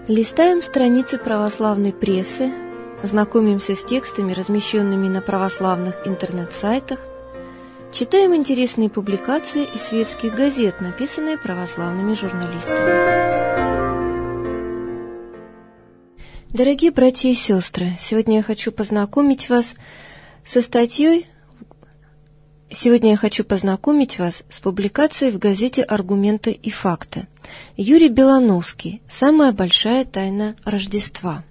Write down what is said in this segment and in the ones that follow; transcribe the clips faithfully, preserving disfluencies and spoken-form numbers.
Листаем страницы православной прессы, знакомимся с текстами, размещенными на православных интернет-сайтах, читаем интересные публикации из светских газет, написанные православными журналистами. Дорогие братья и сестры, сегодня я хочу познакомить вас со статьей, сегодня я хочу познакомить вас с публикацией в газете «Аргументы и факты». Юрий Белановский. «Самая большая тайна Рождества».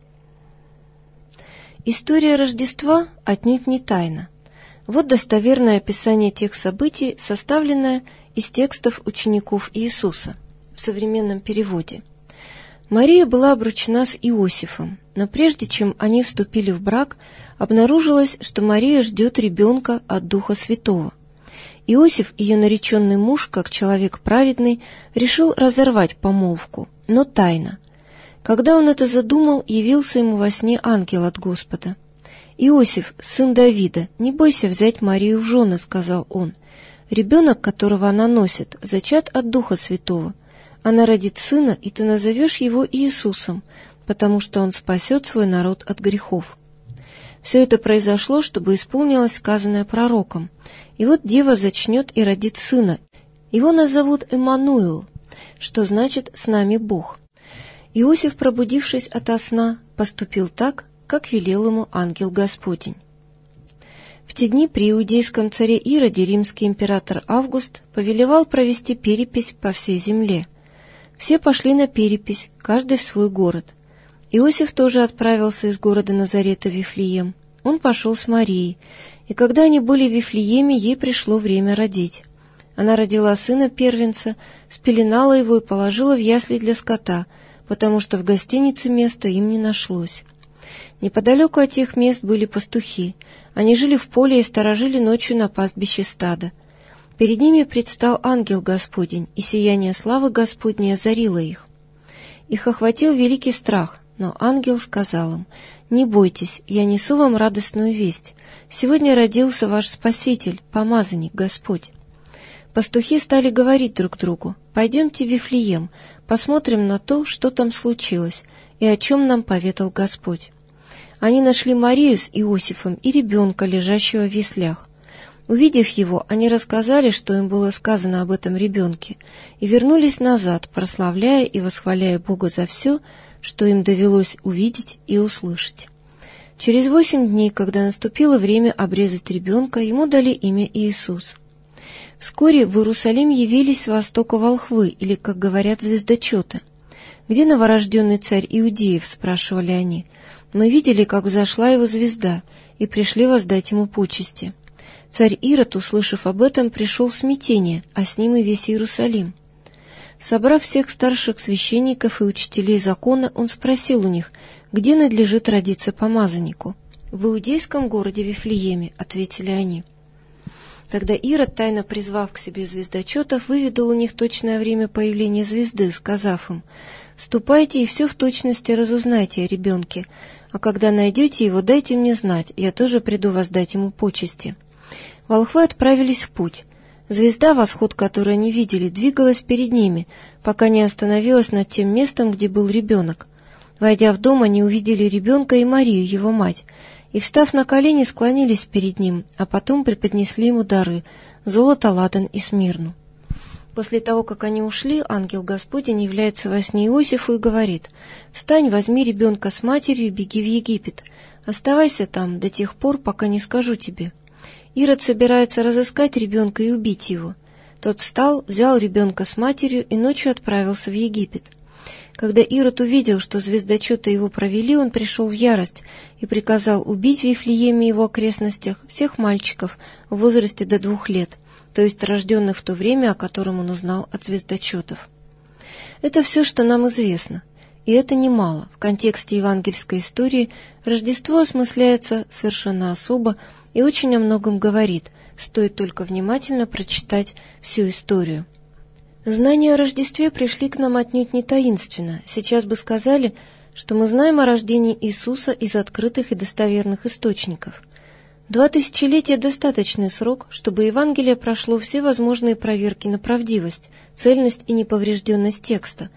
История Рождества отнюдь не тайна. Вот достоверное описание тех событий, составленное из текстов учеников Иисуса в современном переводе. Мария была обручена с Иосифом, но прежде чем они вступили в брак, обнаружилось, что Мария ждет ребенка от Духа Святого. Иосиф, ее нареченный муж, как человек праведный, решил разорвать помолвку, но тайно. Когда он это задумал, явился ему во сне ангел от Господа. «Иосиф, сын Давида, не бойся взять Марию в жены», — сказал он. «Ребенок, которого она носит, зачат от Духа Святого. Она родит сына, и ты назовешь его Иисусом, потому что он спасет свой народ от грехов». Все это произошло, чтобы исполнилось сказанное пророком. И вот дева зачнет и родит сына. Его назовут Эммануил, что значит «с нами Бог». Иосиф, пробудившись ото сна, поступил так, как велел ему ангел Господень. В те дни при иудейском царе Ироде римский император Август повелевал провести перепись по всей земле. Все пошли на перепись, каждый в свой город. Иосиф тоже отправился из города Назарета в Вифлеем. Он пошел с Марией, и когда они были в Вифлееме, ей пришло время родить. Она родила сына первенца, спеленала его и положила в ясли для скота, потому что в гостинице места им не нашлось. Неподалеку от тех мест были пастухи. Они жили в поле и сторожили ночью на пастбище стада. Перед ними предстал ангел Господень, и сияние славы Господней озарило их. Их охватил великий страх, но ангел сказал им: «Не бойтесь, я несу вам радостную весть. Сегодня родился ваш Спаситель, помазанник Господь». Пастухи стали говорить друг другу: «Пойдемте в Вифлеем, посмотрим на то, что там случилось, и о чем нам поведал Господь». Они нашли Марию с Иосифом и ребенка, лежащего в яслях. Увидев его, они рассказали, что им было сказано об этом ребенке, и вернулись назад, прославляя и восхваляя Бога за все, что им довелось увидеть и услышать. Через восемь дней, когда наступило время обрезать ребенка, ему дали имя Иисус. Вскоре в Иерусалим явились с востока волхвы, или, как говорят, звездочеты. «Где новорожденный царь Иудеев?» — спрашивали они. «Мы видели, как взошла его звезда, и пришли воздать ему почести». Царь Ирод, услышав об этом, пришел в смятение, а с ним и весь Иерусалим. Собрав всех старших священников и учителей закона, он спросил у них, где надлежит родиться помазаннику. «В иудейском городе Вифлееме», — ответили они. Тогда Ирод, тайно призвав к себе звездочетов, выведал у них точное время появления звезды, сказав им: «Ступайте и все в точности разузнайте о ребенке, а когда найдете его, дайте мне знать, я тоже приду воздать ему почести». Волхвы отправились в путь. Звезда, восход которой они видели, двигалась перед ними, пока не остановилась над тем местом, где был ребенок. Войдя в дом, они увидели ребенка и Марию, его мать, и, встав на колени, склонились перед ним, а потом преподнесли ему дары — золото, ладан и смирну. После того, как они ушли, ангел Господень является во сне Иосифу и говорит: «Встань, возьми ребенка с матерью и беги в Египет. Оставайся там до тех пор, пока не скажу тебе». Ирод собирается разыскать ребенка и убить его. Тот встал, взял ребенка с матерью и ночью отправился в Египет. Когда Ирод увидел, что звездочеты его провели, он пришел в ярость и приказал убить в Вифлееме и его окрестностях всех мальчиков в возрасте до двух лет, то есть рожденных в то время, о котором он узнал от звездочетов. Это все, что нам известно. И это немало. В контексте евангельской истории Рождество осмысляется совершенно особо и очень о многом говорит, стоит только внимательно прочитать всю историю. Знания о Рождестве пришли к нам отнюдь не таинственно. Сейчас бы сказали, что мы знаем о рождении Иисуса из открытых и достоверных источников. Два тысячелетия – достаточный срок, чтобы Евангелие прошло все возможные проверки на правдивость, цельность и неповрежденность текста.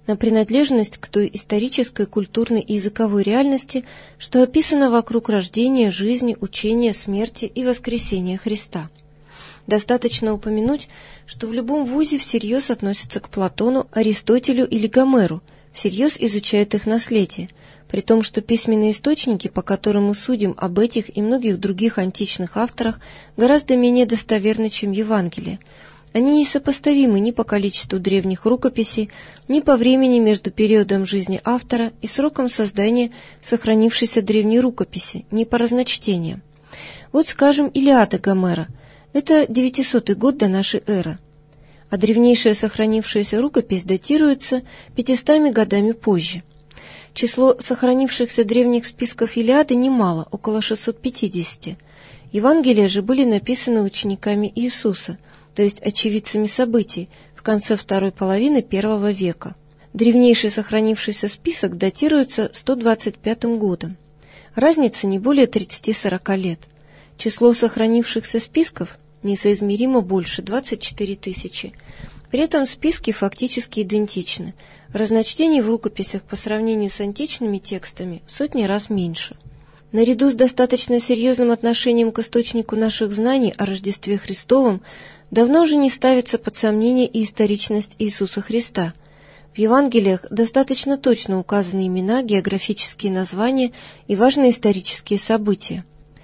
на принадлежность к той исторической, культурной и языковой реальности, что описано вокруг рождения, жизни, учения, смерти и воскресения Христа. Достаточно упомянуть, что в любом вузе всерьез относятся к Платону, Аристотелю или Гомеру, всерьез изучают их наследие, при том, что письменные источники, по которым мы судим об этих и многих других античных авторах, гораздо менее достоверны, чем Евангелие. Они несопоставимы ни по количеству древних рукописей, ни по времени между периодом жизни автора и сроком создания сохранившейся древней рукописи, ни по разночтениям. Вот, скажем, Илиада Гомера. Это девятисотый год до нашей эры, а древнейшая сохранившаяся рукопись датируется пятистами годами позже. Число сохранившихся древних списков Илиады немало, около шестисот пятидесяти. Евангелия же были написаны учениками Иисуса, то есть очевидцами событий, в конце второй половины первого века. Древнейший сохранившийся список датируется сто двадцать пятым годом. Разница не более тридцати-сорока лет. Число сохранившихся списков несоизмеримо больше – двадцать четыре тысячи. При этом списки фактически идентичны. Разночтений в рукописях по сравнению с античными текстами в сотни раз меньше. Наряду с достаточно серьезным отношением к источнику наших знаний о Рождестве Христовом давно уже не ставится под сомнение и историчность Иисуса Христа. В Евангелиях достаточно точно указаны имена, географические названия и важные исторические события.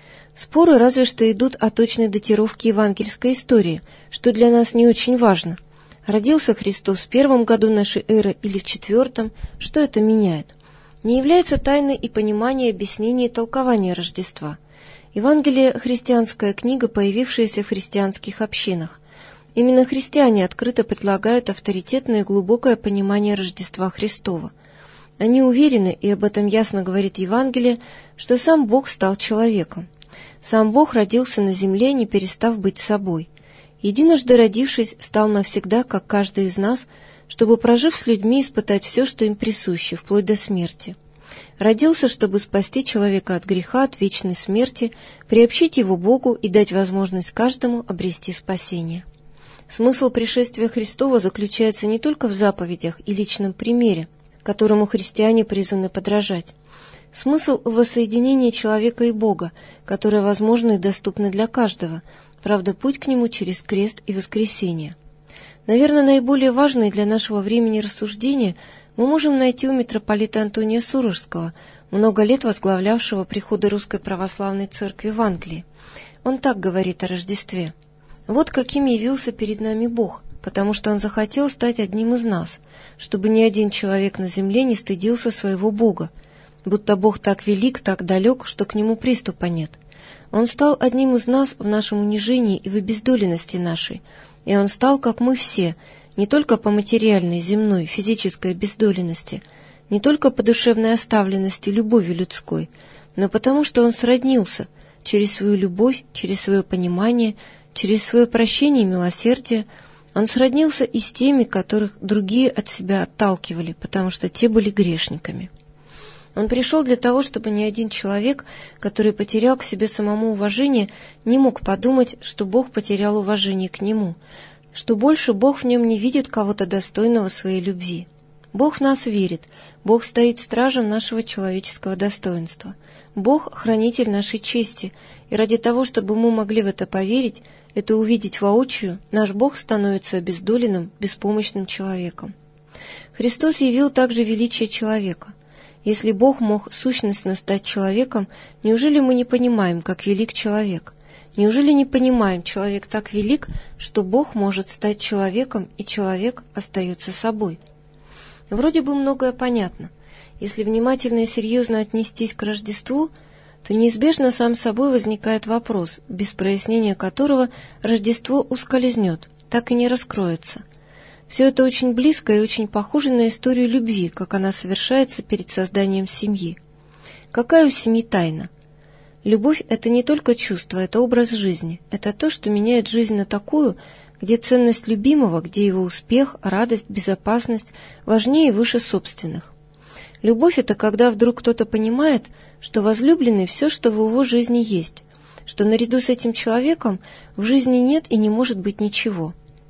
Споры разве что идут о точной датировке евангельской истории, что для нас не очень важно. Родился Христос в первом году нашей эры или в четвертом, что это меняет? Не является тайной и понимание, объяснение и толкование Рождества. Евангелие – христианская книга, появившаяся в христианских общинах. Именно христиане открыто предлагают авторитетное и глубокое понимание Рождества Христова. Они уверены, и об этом ясно говорит Евангелие, что сам Бог стал человеком. Сам Бог родился на земле, не перестав быть собой. Единожды родившись, стал навсегда, как каждый из нас, чтобы, прожив с людьми, испытать все, что им присуще, вплоть до смерти. Родился, чтобы спасти человека от греха, от вечной смерти, приобщить его Богу и дать возможность каждому обрести спасение. Смысл пришествия Христова заключается не только в заповедях и личном примере, которому христиане призваны подражать. Смысл в воссоединении человека и Бога, которое возможно и доступно для каждого, правда, путь к нему через крест и воскресение. Наверное, наиболее важные для нашего времени рассуждения мы можем найти у митрополита Антония Сурожского, много лет возглавлявшего приходы Русской Православной Церкви в Англии. Он так говорит о Рождестве. «Вот каким явился перед нами Бог, потому что Он захотел стать одним из нас, чтобы ни один человек на земле не стыдился своего Бога, будто Бог так велик, так далек, что к Нему приступа нет. Он стал одним из нас в нашем унижении и в обездоленности нашей, и Он стал, как мы все, не только по материальной, земной, физической обездоленности, не только по душевной оставленности любовью людской, но потому что Он сроднился через свою любовь, через свое понимание, через свое прощение и милосердие. Он сроднился и с теми, которых другие от себя отталкивали, потому что те были грешниками. Он пришел для того, чтобы ни один человек, который потерял к себе самому уважение, не мог подумать, что Бог потерял уважение к нему, что больше Бог в нем не видит кого-то достойного своей любви. Бог в нас верит, Бог стоит стражем нашего человеческого достоинства. Бог — хранитель нашей чести, и ради того, чтобы мы могли в это поверить, это увидеть воочию, наш Бог становится обездоленным, беспомощным человеком. Христос явил также величие человека. Если Бог мог сущностно стать человеком, неужели мы не понимаем, как велик человек? Неужели не понимаем, человек так велик, что Бог может стать человеком, и человек остается собой? Вроде бы многое понятно. Если внимательно и серьезно отнестись к Рождеству, то неизбежно сам собой возникает вопрос, без прояснения которого Рождество ускользнет, так и не раскроется. Все это очень близко и очень похоже на историю любви, как она совершается перед созданием семьи. Какая у семьи тайна? Любовь — это не только чувство, это образ жизни. Это то, что меняет жизнь на такую, где ценность любимого, где его успех, радость, безопасность важнее и выше собственных. Любовь — это когда вдруг кто-то понимает, что возлюбленный — все, что в его жизни есть, что наряду с этим человеком в жизни нет и не может быть ничего.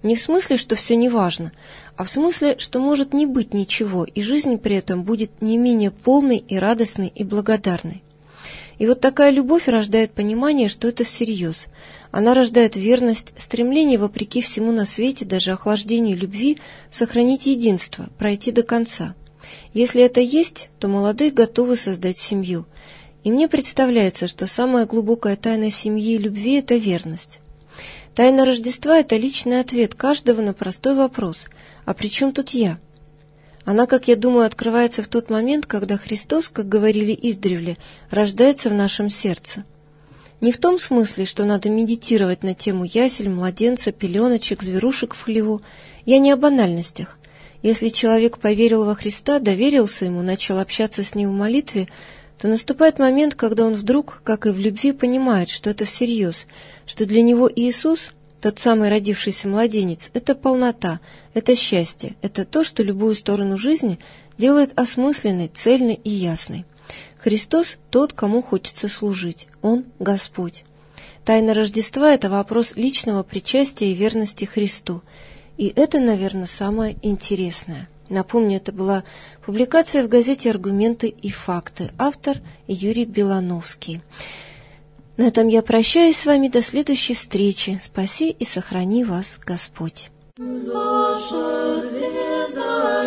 Не в смысле, что все неважно, а в смысле, что может не быть ничего, и жизнь при этом будет не менее полной и радостной и благодарной. И вот такая любовь рождает понимание, что это всерьез. Она рождает верность, стремление вопреки всему на свете, даже охлаждению любви, сохранить единство, пройти до конца. Если это есть, то молодые готовы создать семью. И мне представляется, что самая глубокая тайна семьи и любви – это верность. Тайна Рождества – это личный ответ каждого на простой вопрос: «А при чем тут я?». Она, как я думаю, открывается в тот момент, когда Христос, как говорили издревле, рождается в нашем сердце. Не в том смысле, что надо медитировать на тему ясель, младенца, пеленочек, зверушек в хлеву. Я не о банальностях. Если человек поверил во Христа, доверился Ему, начал общаться с Ним в молитве, то наступает момент, когда он вдруг, как и в любви, понимает, что это всерьез, что для него Иисус, тот самый родившийся младенец, это полнота, это счастье, это то, что любую сторону жизни делает осмысленной, цельной и ясной. Христос – тот, кому хочется служить. Он – Господь. Тайна Рождества – это вопрос личного причастия и верности Христу. И это, наверное, самое интересное. Напомню, это была публикация в газете «Аргументы и факты». Автор Юрий Белановский. На этом я прощаюсь с вами до следующей встречи. Спаси и сохрани вас Господь. Взошла звезда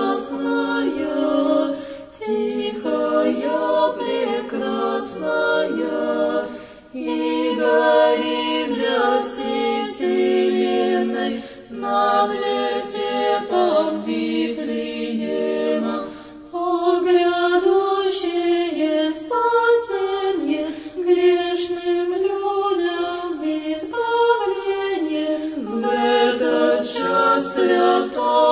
ясная, тихая, прекрасная, и горит для всей вселенной над вертепом Вифлеема. О, грядущее спасение грешным людям избавление в этот час святой.